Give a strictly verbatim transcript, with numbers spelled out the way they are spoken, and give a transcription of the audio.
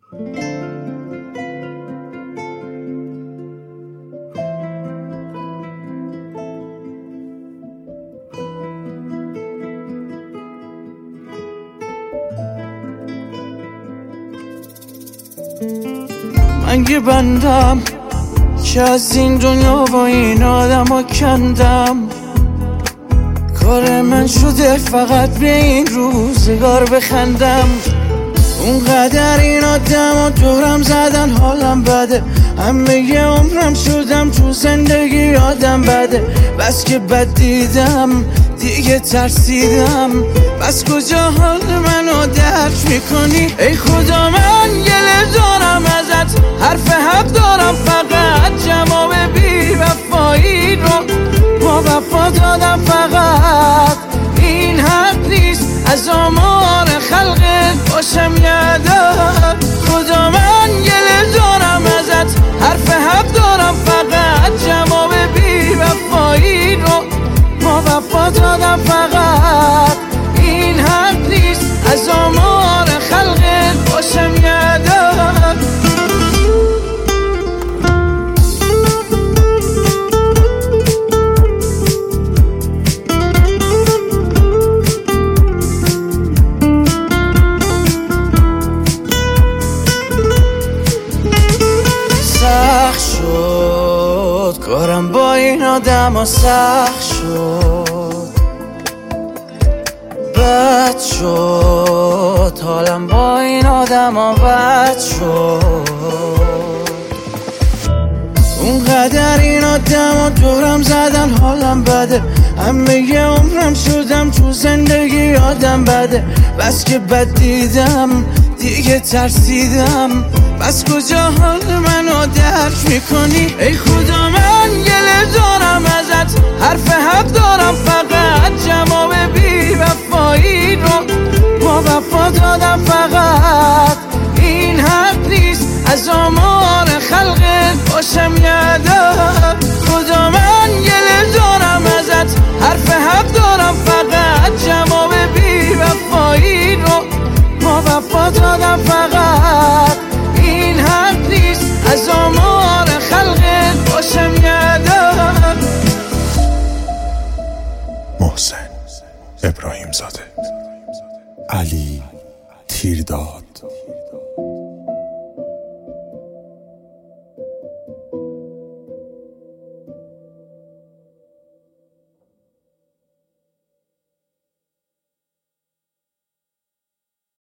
من یه بندم که از این دنیا و این آدم ها کندم. کار من شده فقط به این روزگار بخندم. اونقدر این آدم ها دورم زدن حالم بده. همه یه عمرم شدم تو زندگی آدم بده. بس که بد دیدم دیگه ترسیدم. بس کجا حال منو درک میکنی؟ ای خدا من گله دارم ازت، حرف حق دارم فقط. جواب بی وفایی رو با وفا دادم فقط. این حق نیست از آمار خلقت باشم یادت. خدا من گله دارم ازت، حرف حق دارم فقط. جواب بی وفایی رو با وفا دادم فقط. این حق نیست از آمار خلقت باشم یادت. سخت شد کارم با این آدم ها، سخت شد بد شد حالم با این آدم ها، بد شد. اونقدر این آدم ها دورم زدن حالم بده. همه یه عمرم شدم تو زندگی آدم بده. بس که بد دیدم دیگه ترسیدم. بس کجا حال منو درک میکنی؟ ای خدا من گله دارم ازت، حرف حق دارم فقط. جواب بی وفایی رو با وفا دادم فقط. این حق نیست از آمار خلقت باشم یادت. خدا من گله دارم ازت، حرف حق دارم فقط. جواب بی وفایی رو با وفا دادم فقط. این حق نیست از آمار خلقت باشم یادت. محسن ابراهیم زاده، علی تیرداد.